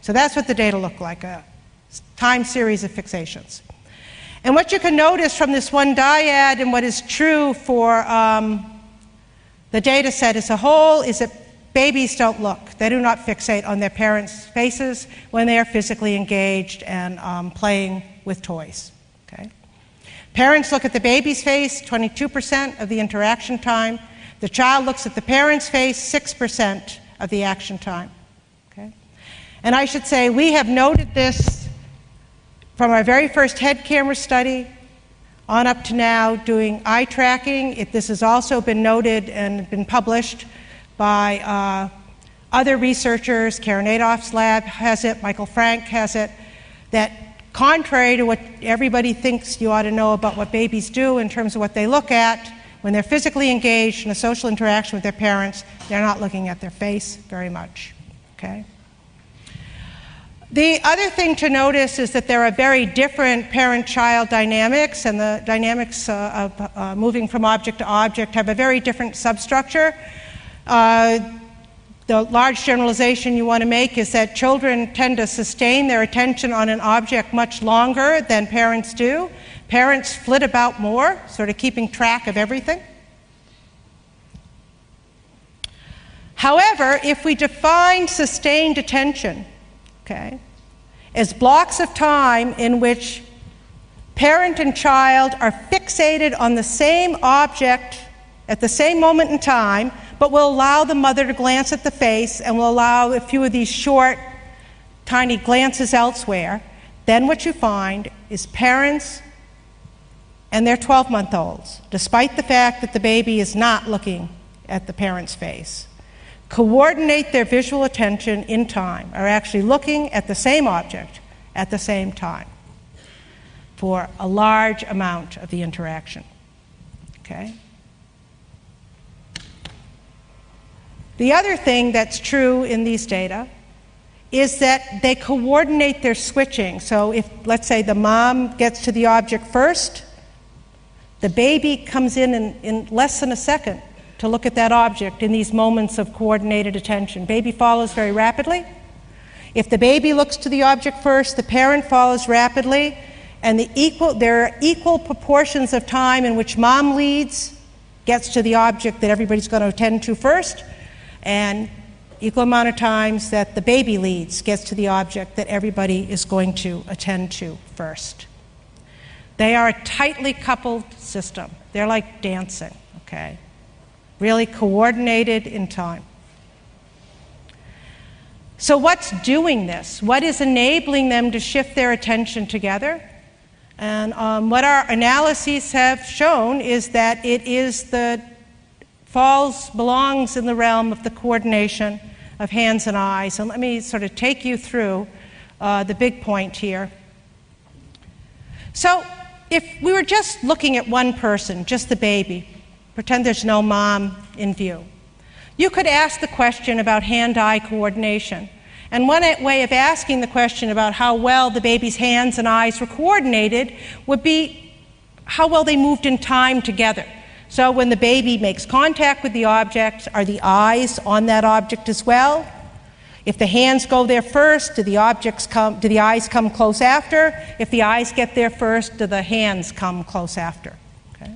So that's what the data look like, a time series of fixations. And what you can notice from this one dyad and what is true for um, the data set as a whole is that babies don't look. They do not fixate on their parents' faces when they are physically engaged and um, playing with toys. Okay? Parents look at the baby's face, twenty-two percent of the interaction time. The child looks at the parent's face, six percent of the action time. Okay? And I should say we have noted this from our very first head camera study on up to now doing eye tracking. It, this has also been noted and been published by uh, other researchers. Karen Adolph's lab has it, Michael Frank has it, that contrary to what everybody thinks you ought to know about what babies do in terms of what they look at, when they're physically engaged in a social interaction with their parents, they're not looking at their face very much. Okay? The other thing to notice is that there are very different parent-child dynamics, and the dynamics uh, of uh, moving from object to object have a very different substructure. Uh, The large generalization you want to make is that children tend to sustain their attention on an object much longer than parents do. Parents flit about more, sort of keeping track of everything. However, if we define sustained attention, okay, as blocks of time in which parent and child are fixated on the same object at the same moment in time, but will allow the mother to glance at the face and will allow a few of these short, tiny glances elsewhere, then what you find is parents and their twelve-month-olds, despite the fact that the baby is not looking at the parent's face, coordinate their visual attention in time, are actually looking at the same object at the same time for a large amount of the interaction. Okay? The other thing that's true in these data is that they coordinate their switching. So if, let's say, the mom gets to the object first, the baby comes in, in in less than a second to look at that object in these moments of coordinated attention. Baby follows very rapidly. If the baby looks to the object first, the parent follows rapidly, and the equal, there are equal proportions of time in which mom leads, gets to the object that everybody's going to attend to first, and equal amount of times that the baby leads, gets to the object that everybody is going to attend to first. They are a tightly coupled system. They're like dancing, okay? Really coordinated in time. So what's doing this? What is enabling them to shift their attention together? And um, what our analyses have shown is that it is the falls, belongs in the realm of the coordination of hands and eyes. And let me sort of take you through uh, the big point here. So if we were just looking at one person, just the baby, pretend there's no mom in view, you could ask the question about hand-eye coordination. And one way of asking the question about how well the baby's hands and eyes were coordinated would be how well they moved in time together. So when the baby makes contact with the object, are the eyes on that object as well? If the hands go there first, do the objects come, do the eyes come close after? If the eyes get there first, do the hands come close after? Okay.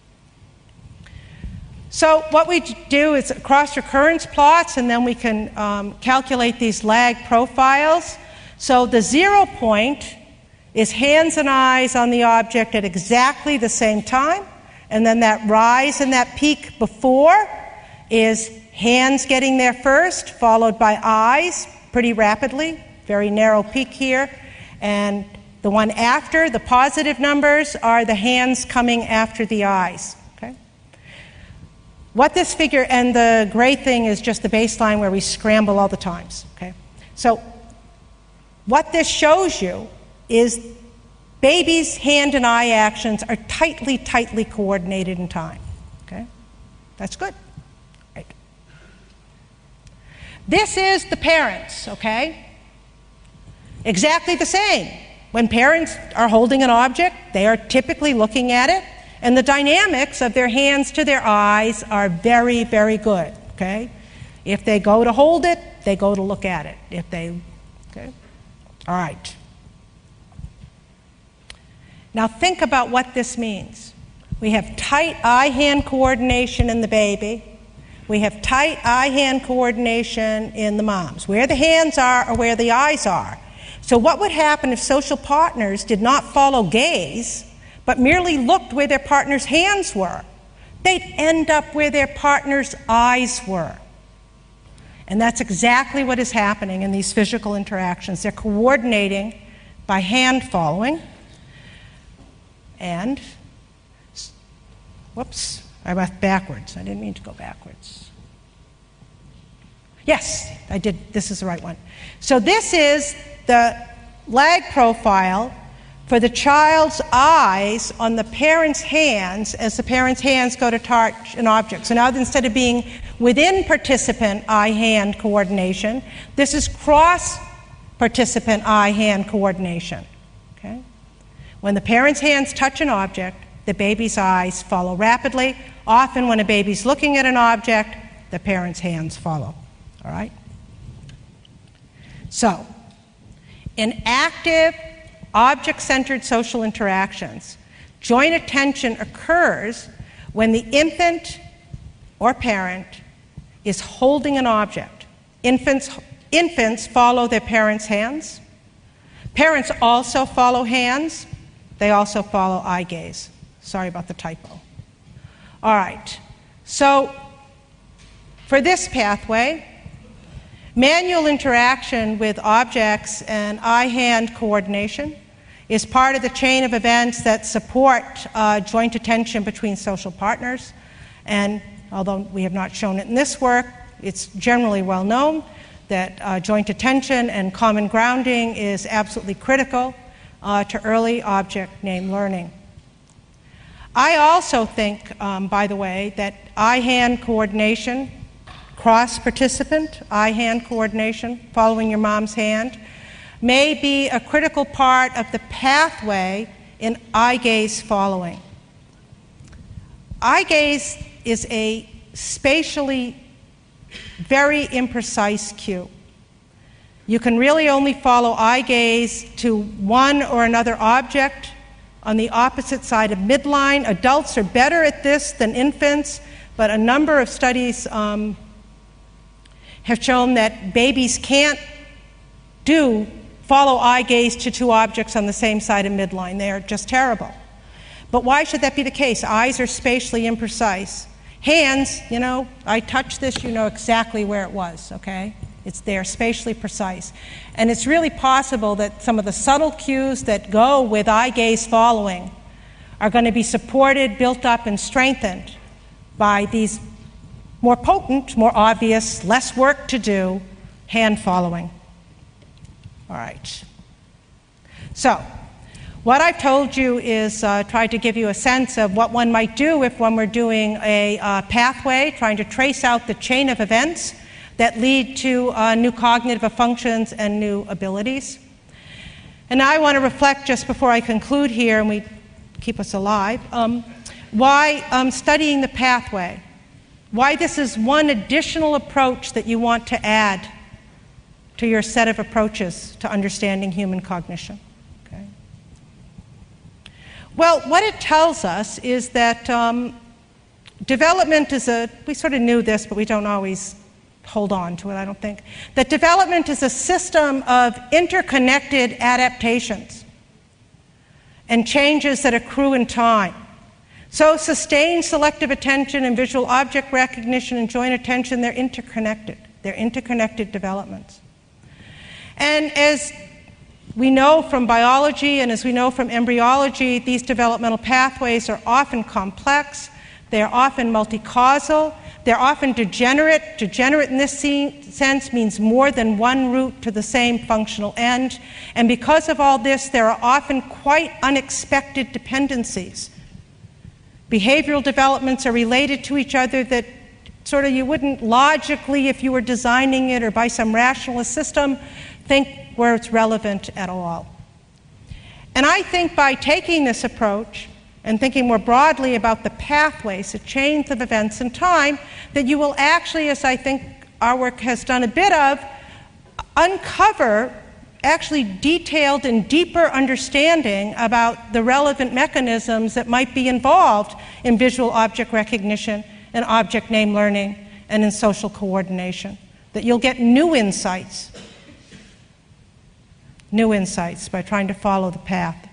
So what we do is cross recurrence plots, and then we can um, calculate these lag profiles. So the zero point is hands and eyes on the object at exactly the same time. And then that rise and that peak before is hands getting there first, followed by eyes pretty rapidly, very narrow peak here. And the one after, the positive numbers, are the hands coming after the eyes. Okay? What this figure, and the gray thing is just the baseline where we scramble all the times. Okay? So what this shows you is babies' hand and eye actions are tightly, tightly coordinated in time. Okay? That's good. Right. This is the parents, okay? Exactly the same. When parents are holding an object, they are typically looking at it, and the dynamics of their hands to their eyes are very, very good, okay? If they go to hold it, they go to look at it. If they, okay? All right. Now think about what this means. We have tight eye-hand coordination in the baby. We have tight eye-hand coordination in the moms. Where the hands are or where the eyes are. So what would happen if social partners did not follow gaze, but merely looked where their partner's hands were? They'd end up where their partner's eyes were. And that's exactly what is happening in these physical interactions. They're coordinating by hand following. And, whoops, I went backwards. I didn't mean to go backwards. Yes, I did. This is the right one. So this is the lag profile for the child's eyes on the parent's hands as the parent's hands go to touch an object. So now instead of being within participant eye-hand coordination, this is cross-participant eye-hand coordination. Okay? When the parent's hands touch an object, the baby's eyes follow rapidly. Often when a baby's looking at an object, the parent's hands follow. All right? So, in active, object-centered social interactions, joint attention occurs when the infant or parent is holding an object. Infants, infants follow their parents' hands. Parents also follow hands. They also follow eye gaze. Sorry about the typo. All right. So, for this pathway, manual interaction with objects and eye-hand coordination is part of the chain of events that support uh, joint attention between social partners. And although we have not shown it in this work, it's generally well known that uh, joint attention and common grounding is absolutely critical uh, to early object name learning. I also think, um, by the way, that eye-hand coordination, cross-participant eye-hand coordination, following your mom's hand, may be a critical part of the pathway in eye gaze following. Eye gaze is a spatially very imprecise cue. You can really only follow eye gaze to one or another object on the opposite side of midline. Adults are better at this than infants, but a number of studies um, have shown that babies can't do follow eye gaze to two objects on the same side of midline. They are just terrible. But why should that be the case? Eyes are spatially imprecise. Hands, you know, I touch this, you know exactly where it was, okay? It's there, spatially precise. And it's really possible that some of the subtle cues that go with eye gaze following are going to be supported, built up, and strengthened by these more potent, more obvious, less work to do hand following. All right. So, what I've told you is uh, try to give you a sense of what one might do if one were doing a uh, pathway, trying to trace out the chain of events that lead to uh, new cognitive functions and new abilities. And now I want to reflect just before I conclude here, and we keep us alive, um, why um, studying the pathway, why this is one additional approach that you want to add to your set of approaches to understanding human cognition. Okay? Well, what it tells us is that um, development is a, we sort of knew this, but we don't always hold on to it, I don't think, that development is a system of interconnected adaptations and changes that accrue in time. So sustained selective attention and visual object recognition and joint attention, they're interconnected. They're interconnected developments. And as we know from biology and as we know from embryology, these developmental pathways are often complex, they are often multi-causal, they're often degenerate. Degenerate in this sense means more than one route to the same functional end. And because of all this, there are often quite unexpected dependencies. Behavioral developments are related to each other that sort of you wouldn't logically, if you were designing it or by some rationalist system, think where it's relevant at all. And I think by taking this approach and thinking more broadly about the pathways, the chains of events in time, that you will actually, as I think our work has done a bit of, uncover actually detailed and deeper understanding about the relevant mechanisms that might be involved in visual object recognition and object name learning and in social coordination. That you'll get new insights, new insights by trying to follow the path.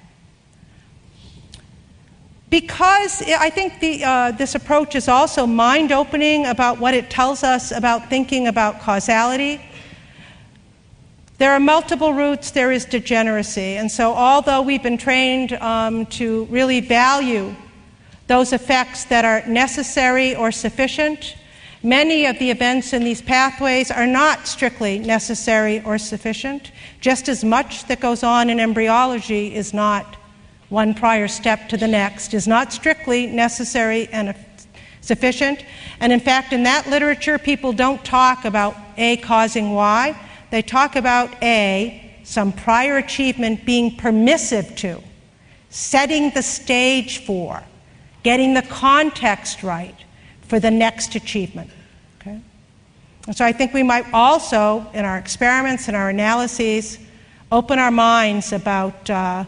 Because I think the, uh, this approach is also mind-opening about what it tells us about thinking about causality. There are multiple roots, there is degeneracy. And so although we've been trained um, to really value those effects that are necessary or sufficient, many of the events in these pathways are not strictly necessary or sufficient. Just as much that goes on in embryology is not one prior step to the next, is not strictly necessary and sufficient. And in fact, in that literature, people don't talk about A causing Y. They talk about A, some prior achievement being permissive to, setting the stage for, getting the context right for the next achievement. Okay? And so I think we might also, in our experiments and our analyses, open our minds about uh,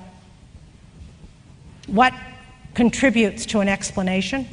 what contributes to an explanation.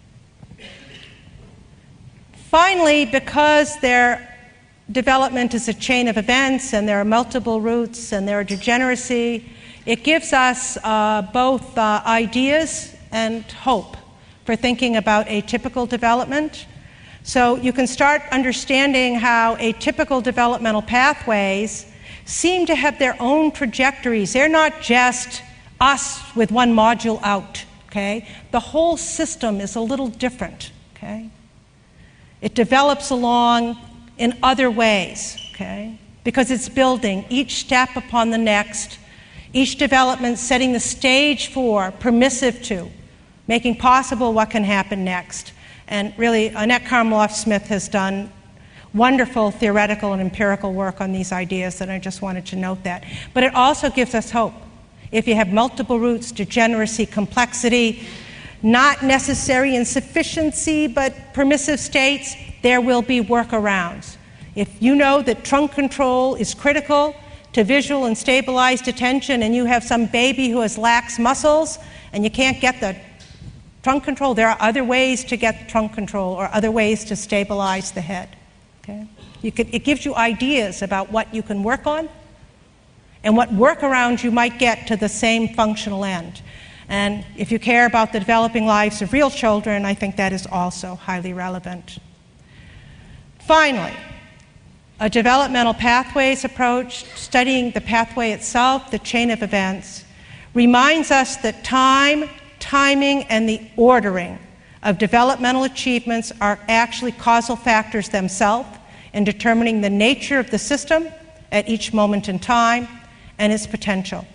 Finally, because there development is a chain of events and there are multiple roots and there are degeneracy, it gives us uh, both uh, ideas and hope for thinking about atypical development. So you can start understanding how atypical developmental pathways seem to have their own trajectories. They're not just us with one module out, okay? The whole system is a little different, okay? It develops along in other ways, okay? Because it's building each step upon the next, each development setting the stage for, permissive to, making possible what can happen next. And really, Annette Karmeloff-Smith has done wonderful theoretical and empirical work on these ideas, and I just wanted to note that. But it also gives us hope. If you have multiple roots, degeneracy, complexity, not necessary insufficiency, but permissive states, there will be workarounds. If you know that trunk control is critical to visual and stabilized attention, and you have some baby who has lax muscles, and you can't get the trunk control, there are other ways to get trunk control or other ways to stabilize the head. Okay? You could, it gives you ideas about what you can work on and what workarounds you might get to the same functional end. And if you care about the developing lives of real children, I think that is also highly relevant. Finally, a developmental pathways approach, studying the pathway itself, the chain of events, reminds us that time, timing, and the ordering of developmental achievements are actually causal factors themselves in determining the nature of the system at each moment in time and its potential.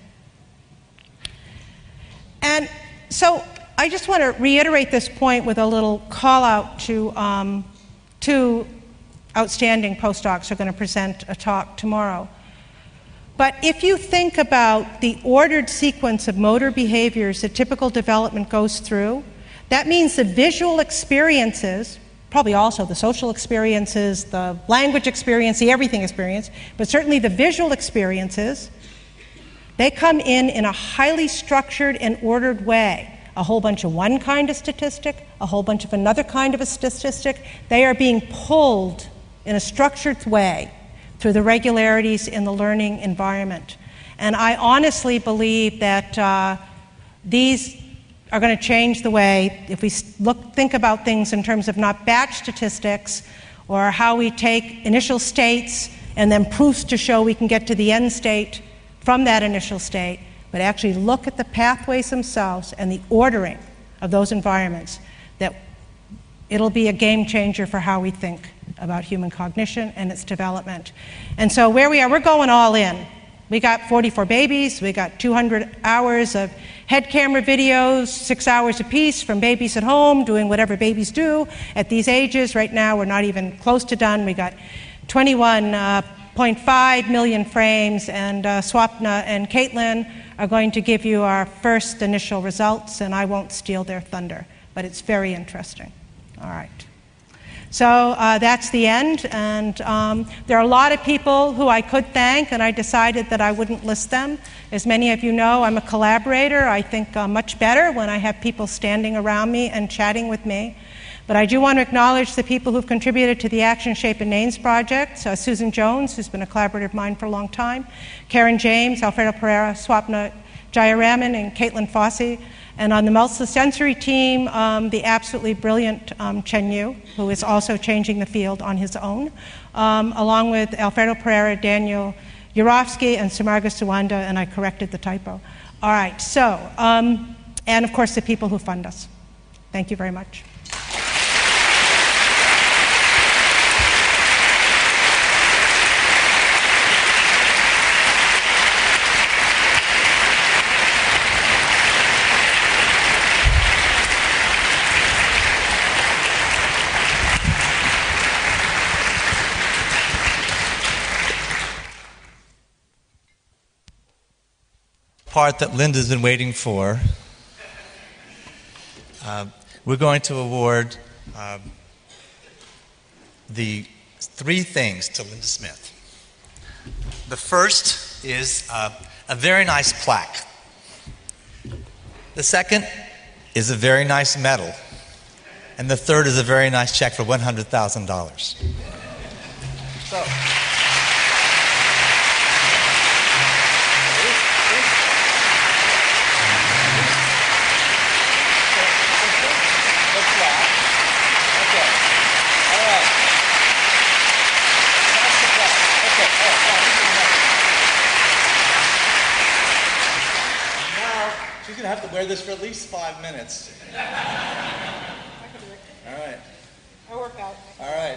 And so I just want to reiterate this point with a little call out to um, two outstanding postdocs who are going to present a talk tomorrow. But if you think about the ordered sequence of motor behaviors that typical development goes through, that means the visual experiences, probably also the social experiences, the language experience, the everything experience, but certainly the visual experiences, they come in in a highly structured and ordered way. A whole bunch of one kind of statistic, a whole bunch of another kind of a statistic. They are being pulled in a structured way through the regularities in the learning environment. And I honestly believe that uh, these are going to change the way, if we look, think about things in terms of not batch statistics or how we take initial states and then proofs to show we can get to the end state from that initial state, but actually look at the pathways themselves and the ordering of those environments, that it'll be a game changer for how we think about human cognition and its development. And so where we are, we're going all in. We got forty-four babies, we got two hundred hours of head camera videos, six hours apiece from babies at home doing whatever babies do at these ages. Right now we're not even close to done. We got twenty-one point five million frames, and uh, Swapna and Caitlin are going to give you our first initial results, and I won't steal their thunder, but it's very interesting. All right. So uh, that's the end, and um, there are a lot of people who I could thank, and I decided that I wouldn't list them. As many of you know, I'm a collaborator. I think uh, much better when I have people standing around me and chatting with me. But I do want to acknowledge the people who've contributed to the Action, Shape, and Names project. Uh, Susan Jones, who's been a collaborator of mine for a long time, Karen James, Alfredo Pereira, Swapna Jayaraman, and Caitlin Fossey. And on the multisensory team, um, the absolutely brilliant um, Chen Yu, who is also changing the field on his own, um, along with Alfredo Pereira, Daniel Yurovsky, and Samarga Suwanda, and I corrected the typo. All right, so, um, and of course the people who fund us. Thank you very much. Part that Linda's been waiting for. Uh, we're going to award uh, the three things to Linda Smith. The first is uh, a very nice plaque. The second is a very nice medal. And the third is a very nice check for one hundred thousand dollars. So. She's going to have to wear this for at least five minutes. I can do it. All right. I work out. All right.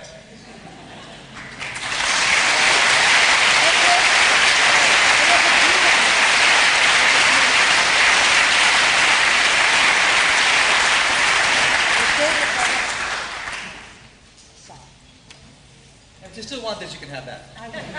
If you still want this, you can have that.